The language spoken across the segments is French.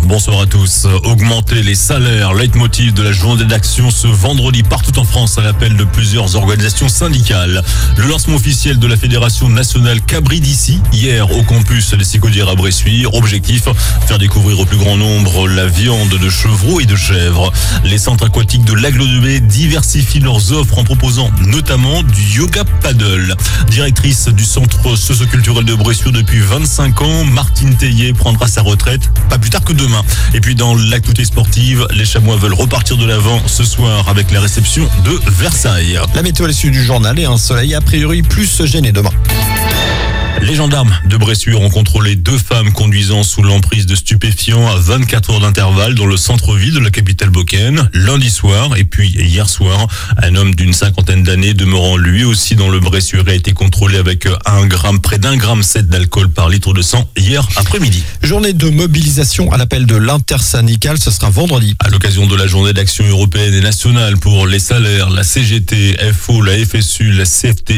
bonsoir à tous. Augmenter les salaires, leitmotiv de la journée d'action ce vendredi partout en France à l'appel de plusieurs organisations syndicales. Le lancement officiel de la Fédération nationale Cabri d'ici, hier au campus des Sicodières à Bressuire. Objectif, faire découvrir au plus grand nombre la viande de chevreau et de chèvre. Les centres aquatiques de l'Aglo de Baie diversifient leurs offres en proposant notamment du yoga paddle. Directrice du centre socio-culturel de Bressuire depuis 25 ans, Martine Tellier prendra sa retraite pas plus tard que demain. Et puis dans l'actualité sportive, les Chamois veulent repartir de l'avant ce soir avec la réception de Versailles. La météo à l'issue du journal et un soleil a priori plus gêné demain. Les gendarmes de Bressuire ont contrôlé 2 femmes conduisant sous l'emprise de stupéfiants à 24 heures d'intervalle dans le centre-ville de la capitale boccaine, lundi soir et puis hier soir. Un homme d'une 50aine d'années demeurant lui aussi dans le Bressuire a été contrôlé avec près d'1,7 gramme d'alcool par litre de sang hier après-midi. Journée de mobilisation à l'appel de l'intersyndicale, ce sera vendredi. À l'occasion de la journée d'action européenne et nationale pour les salaires, la CGT, FO, la FSU, la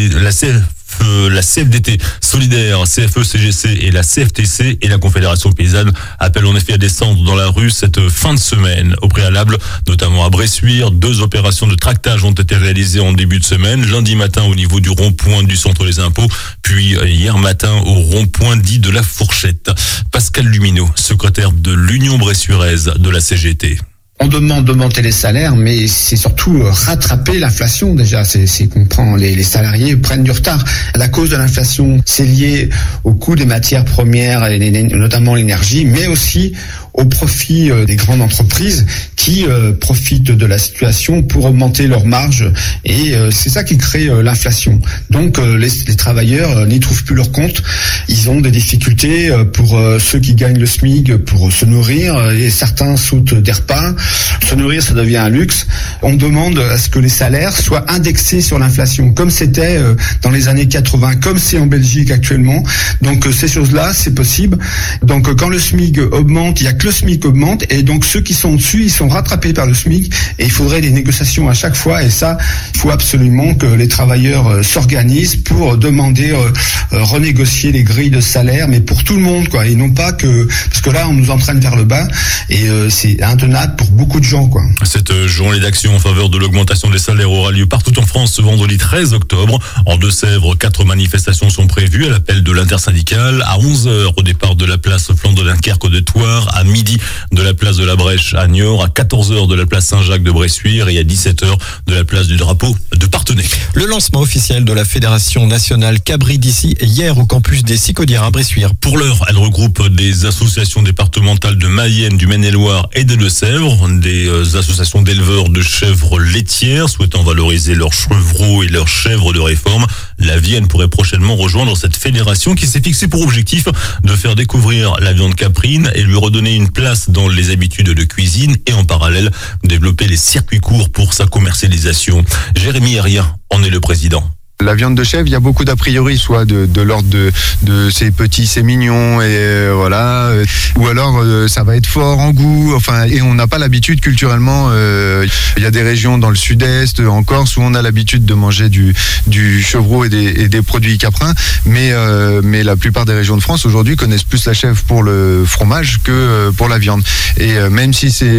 CFDT solidaire, CFE-CGC et la CFTC et la Confédération paysanne appellent en effet à descendre dans la rue cette fin de semaine. Au préalable, notamment à Bressuire, 2 opérations de tractage ont été réalisées en début de semaine. Lundi matin au niveau du rond-point du centre des impôts, puis hier matin au rond-point dit de la Fourchette. Pascal Lumineau, secrétaire de l'Union bressuiraise de la CGT. On demande d'augmenter les salaires, mais c'est surtout rattraper l'inflation déjà. C'est qu'on prend les salariés prennent du retard. La cause de l'inflation, c'est lié au coût des matières premières, et notamment l'énergie, mais aussi au profit des grandes entreprises qui profitent de la situation pour augmenter leurs marges. Et c'est ça qui crée l'inflation. Donc les travailleurs n'y trouvent plus leur compte. Ils ont des difficultés pour ceux qui gagnent le SMIC pour se nourrir, et certains sautent des repas. Se nourrir, ça devient un luxe. On demande à ce que les salaires soient indexés sur l'inflation, comme c'était dans les années 80, comme c'est en Belgique actuellement. Donc ces choses-là, c'est possible. Donc quand le SMIC augmente, il y a que le SMIC augmente, et donc ceux qui sont dessus, ils sont rattrapés par le SMIC, et il faudrait des négociations à chaque fois, et ça, il faut absolument que les travailleurs s'organisent pour demander renégocier les grilles de salaire, mais pour tout le monde, quoi, et non pas que, parce que là, on nous entraîne vers le bas, et c'est intenable pour beaucoup de gens, quoi. Cette journée d'action en faveur de l'augmentation des salaires aura lieu partout en France ce vendredi 13 octobre. En Deux-Sèvres, 4 manifestations sont prévues à l'appel de l'intersyndicale. À 11h au départ de la place Flandre de Dunkerque de Thouars, à midi de la place de la Brèche à Niort, à 14h de la place Saint-Jacques de Bressuire et à 17h de la place du Drapeau de Parthenay. Le lancement officiel de la Fédération nationale Cabri d'ici hier au campus des Sicodières à Bressuire. Pour l'heure, elle regroupe des associations départementales de Mayenne, du Maine-et-Loire et des Deux-Sèvres, des associations d'éleveurs de chèvres laitières souhaitant valoriser leurs chevreaux et leurs chèvres de réforme. La Vienne pourrait prochainement rejoindre cette fédération qui s'est fixée pour objectif de faire découvrir la viande caprine et lui redonner une place dans les habitudes de cuisine et en parallèle développer les circuits courts pour sa commercialisation. Jérémy Herrien en est le président. La viande de chèvre, il y a beaucoup d'a priori, soit de l'ordre de c'est petit, c'est mignon, et voilà, ou alors ça va être fort en goût, enfin, et on n'a pas l'habitude culturellement. Il y a des régions dans le sud-est, en Corse, où on a l'habitude de manger du chevreau et des produits caprins, mais la plupart des régions de France aujourd'hui connaissent plus la chèvre pour le fromage que pour la viande. Et même si c'est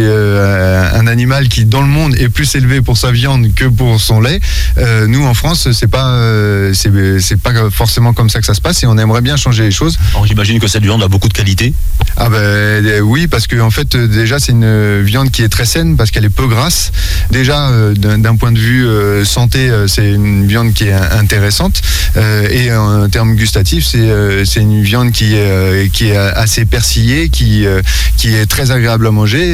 un animal qui dans le monde est plus élevé pour sa viande que pour son lait, nous en France c'est pas forcément comme ça que ça se passe, et on aimerait bien changer les choses. Alors j'imagine que cette viande a beaucoup de qualité. Ah ben oui, parce que en fait déjà c'est une viande qui est très saine parce qu'elle est peu grasse. Déjà d'un point de vue santé, c'est une viande qui est intéressante, et en termes gustatifs c'est une viande qui est assez persillée, qui est très agréable à manger,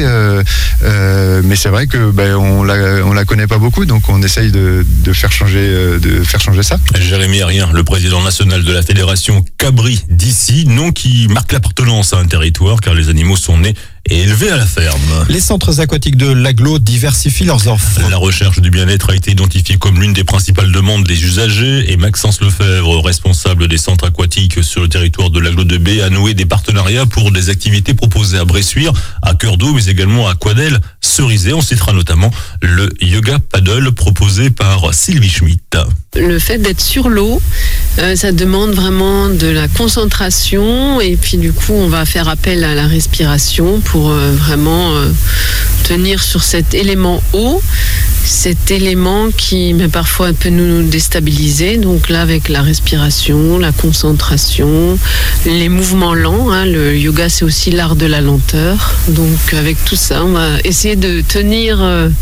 mais c'est vrai que on la connaît pas beaucoup, donc on essaye de faire changer ça. Jérémy Herrien, le président national de la Fédération Cabri d'ici, nom qui marque l'appartenance à un territoire car les animaux sont nés et élevés à la ferme. Les centres aquatiques de l'Aglo diversifient leurs offres. La recherche du bien-être a été identifiée comme l'une des principales demandes des usagers, et Maxence Lefebvre, responsable des centres aquatiques sur le territoire de l'Aglo de Baie, a noué des partenariats pour des activités proposées à Bressuire, à Cœur d'Eau, mais également à Coidel, Cerizay. On citera notamment le yoga paddle proposé par Sylvie Schmitt. Le fait d'être sur l'eau, ça demande vraiment de la concentration, et puis du coup on va faire appel à la respiration pour pour vraiment tenir sur cet élément eau, cet élément qui parfois peut nous déstabiliser. Donc là, avec la respiration, la concentration, les mouvements lents, le yoga c'est aussi l'art de la lenteur. Donc avec tout ça, on va essayer de tenir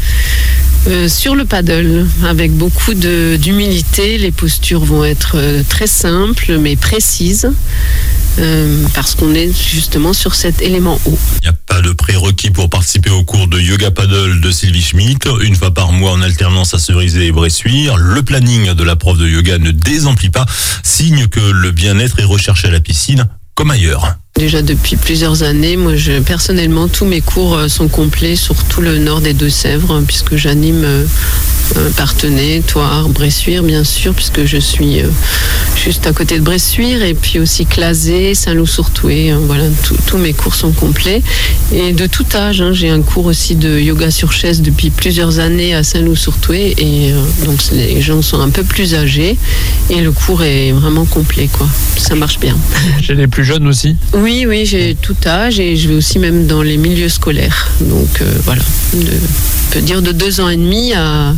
sur le paddle avec beaucoup d'humilité. Les postures vont être très simples mais précises. Parce qu'on est justement sur cet élément eau. Il n'y a pas de prérequis pour participer au cours de yoga paddle de Sylvie Schmitt. Une fois par mois en alternance à Cerizay et Bressuire. Le planning de la prof de yoga ne désemplit pas, signe que le bien-être est recherché à la piscine comme ailleurs. Déjà depuis plusieurs années, moi personnellement, tous mes cours sont complets sur tout le nord des Deux-Sèvres, puisque j'anime Parthenay, Thouars, Bressuire, bien sûr, puisque je suis juste à côté de Bressuire, et puis aussi Clasé, Saint-Loup-sur-Thouet. Voilà, tous mes cours sont complets. Et de tout âge, j'ai un cours aussi de yoga sur chaise depuis plusieurs années à Saint-Loup-sur-Thouet, et donc les gens sont un peu plus âgés, et le cours est vraiment complet, quoi. Ça marche bien. Chez les plus jeunes aussi ? Oui, j'ai tout âge et je vais aussi même dans les milieux scolaires. Donc voilà, on peut dire de 2 ans et demi à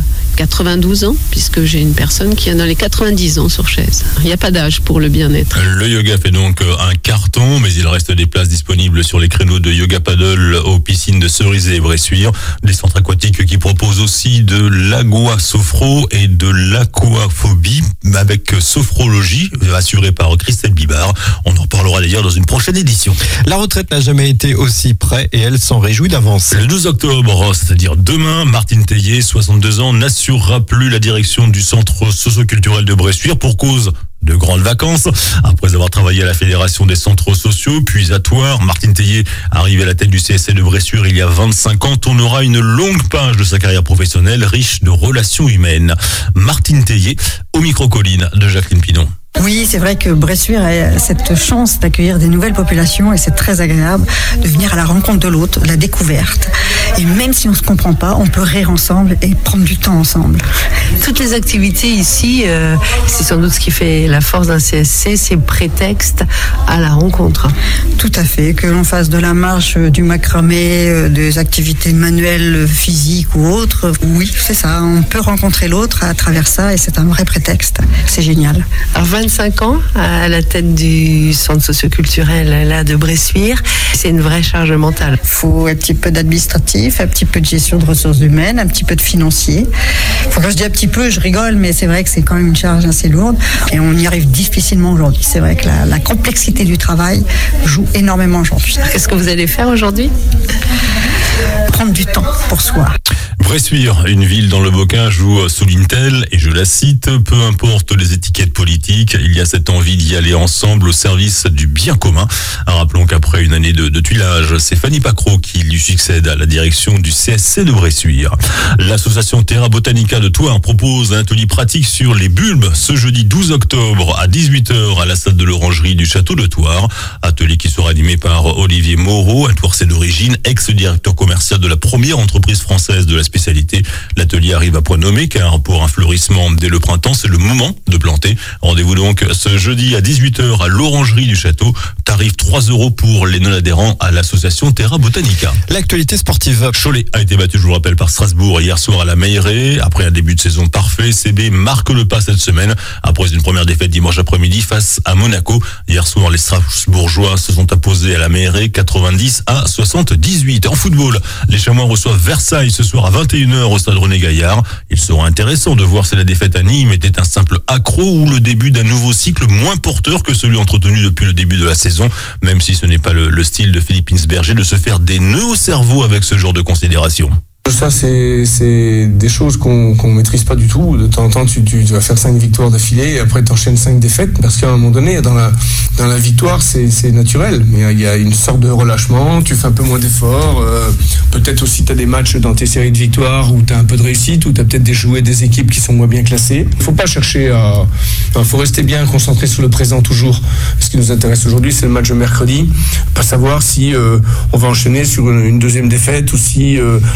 92 ans, puisque j'ai une personne qui a dans les 90 ans sur chaise. Il n'y a pas d'âge pour le bien-être. Le yoga fait donc un carton, mais il reste des places disponibles sur les créneaux de yoga paddle aux piscines de Cerizay et Bressuire. Des centres aquatiques qui proposent aussi de l'aguasophro et de l'aquaphobie avec sophrologie, assurée par Christelle Bibard. On en reparlera d'ailleurs dans une prochaine édition. La retraite n'a jamais été aussi près et elle s'en réjouit d'avance. Le 12 octobre, c'est-à-dire demain, Martine Tellier, 62 ans, n'assurera plus la direction du centre socio-culturel de Bressuire pour cause de grandes vacances. Après avoir travaillé à la Fédération des centres sociaux, puis à Thouars, Martine Tellier, arrivée à la tête du CSC de Bressuire il y a 25 ans, tournera une longue page de sa carrière professionnelle riche de relations humaines. Martine Tellier, au micro-colline de Jacqueline Pinon. Oui, c'est vrai que Bressuire a cette chance d'accueillir des nouvelles populations et c'est très agréable de venir à la rencontre de l'autre, la découverte. Et même si on ne se comprend pas, on peut rire ensemble et prendre du temps ensemble. Toutes les activités ici, c'est sans doute ce qui fait la force d'un CSC, c'est prétexte à la rencontre. Tout à fait, que l'on fasse de la marche, du macramé, des activités manuelles, physiques ou autres. Oui, c'est ça, on peut rencontrer l'autre à travers ça et c'est un vrai prétexte. C'est génial. Alors 25 ans à la tête du centre socioculturel là de Bressuire, c'est une vraie charge mentale. Il faut un petit peu d'administratif, un petit peu de gestion de ressources humaines, un petit peu de financier. Quand je dis un petit peu, je rigole, mais c'est vrai que c'est quand même une charge assez lourde et on y arrive difficilement aujourd'hui. C'est vrai que la complexité du travail joue énormément aujourd'hui. Qu'est-ce que vous allez faire aujourd'hui ? Prendre du temps pour soi. Bressuire, une ville dans le Bocage où souligne-t-elle, et je la cite, peu importe les étiquettes politiques, il y a cette envie d'y aller ensemble au service du bien commun. Rappelons qu'après une année de tuilage, c'est Fanny Pacro qui lui succède à la direction du CSC de Bressuire. L'association Terra Botanica de Thouars propose un atelier pratique sur les bulbes ce jeudi 12 octobre à 18h à la salle de l'Orangerie du Château de Thouars. Atelier qui sera animé par Olivier Moreau, un Thouarsais d'origine, ex-directeur commercial de la première entreprise française de la spécialité. L'atelier arrive à point nommé car pour un fleurissement dès le printemps, c'est le moment de planter. Rendez-vous donc ce jeudi à 18h à l'Orangerie du Château. Tarif 3 € pour les non-adhérents à l'association Terra Botanica. L'actualité sportive. Cholet a été battu, je vous le rappelle, par Strasbourg hier soir à la Meilleray. Après un début de saison parfait, CB marque le pas cette semaine. Après une première défaite dimanche après-midi face à Monaco. Hier soir, les Strasbourgeois se sont imposés à la Meilleray 90-78. En football, les Chamois reçoivent Versailles ce soir à 21h au stade René Gaillard. Il sera intéressant de voir si la défaite à Nîmes était un simple accro ou le début d'un nouveau cycle moins porteur que celui entretenu depuis le début de la saison, même si ce n'est pas le style de Philippe Insberger de se faire des nœuds au cerveau avec ce genre de considération. Ça, c'est des choses qu'on maîtrise pas du tout. De temps en temps, tu vas faire 5 victoires d'affilée et après t'enchaînes 5 défaites parce qu'à un moment donné, dans la victoire, c'est naturel. Mais il y a une sorte de relâchement, tu fais un peu moins d'efforts. Peut-être aussi t'as des matchs dans tes séries de victoires où t'as un peu de réussite, où t'as peut-être des équipes qui sont moins bien classées. Faut pas chercher faut rester bien concentré sur le présent toujours. Ce qui nous intéresse aujourd'hui, c'est le match de mercredi. Pas savoir si on va enchaîner sur une deuxième défaite ou si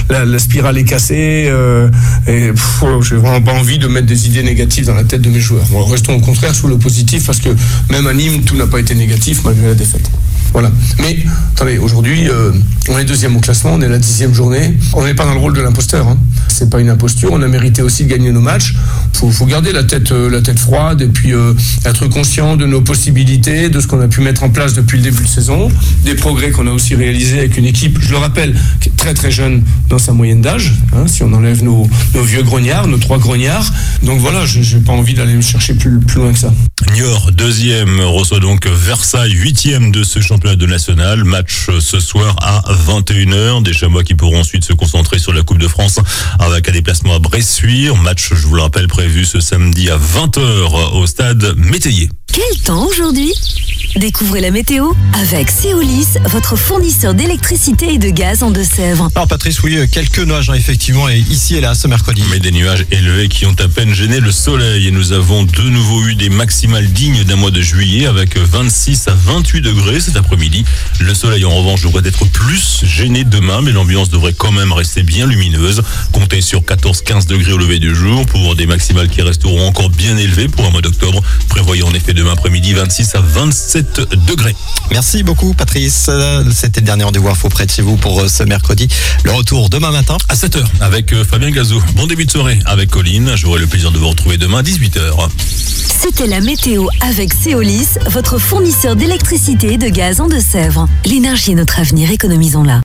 spirale est cassée. J'ai vraiment pas envie de mettre des idées négatives dans la tête de mes joueurs. Bon, restons au contraire sous le positif, parce que même à Nîmes, tout n'a pas été négatif malgré la défaite. Voilà. Mais, attendez, aujourd'hui, on est 2e au classement, on est à la 10e journée. On n'est pas dans le rôle de l'imposteur. C'est pas une imposture. On a mérité aussi de gagner nos matchs. Faut garder la tête froide et puis être conscient de nos possibilités, de ce qu'on a pu mettre en place depuis le début de saison, des progrès qu'on a aussi réalisés avec une équipe, je le rappelle, qui est très très jeune dans sa moyenne d'âge. Si on enlève nos vieux grognards, nos 3 grognards. Donc voilà, j'ai pas envie d'aller me chercher plus loin que ça. Niort, 2e, reçoit donc Versailles, 8e de ce championnat de national. Match ce soir à 21h. Des Chamois qui pourront ensuite se concentrer sur la Coupe de France avec un déplacement à Bressuire. Match, je vous le rappelle, prévu ce samedi à 20h au stade Métayer. Quel temps aujourd'hui ? Découvrez la météo avec Céolis, votre fournisseur d'électricité et de gaz en Deux-Sèvres. Alors Patrice, oui, quelques nuages effectivement, et ici et là ce mercredi. Mais des nuages élevés qui ont à peine gêné le soleil. Et nous avons de nouveau eu des maximales dignes d'un mois de juillet avec 26 à 28 degrés cet après-midi. Le soleil en revanche devrait être plus gêné demain, mais l'ambiance devrait quand même rester bien lumineuse. Comptez sur 14-15 degrés au lever du jour pour des maximales qui resteront encore bien élevées pour un mois d'octobre. Prévoyons en effet demain après-midi 26 à 27 degrés. Merci beaucoup Patrice. C'était le dernier rendez-vous info près de chez vous pour ce mercredi. Le retour demain matin à 7h avec Fabien Gazot. Bon début de soirée avec Colline. J'aurai le plaisir de vous retrouver demain à 18h. C'était la météo avec Céolis, votre fournisseur d'électricité et de gaz en Deux-Sèvres. L'énergie est notre avenir, économisons-la.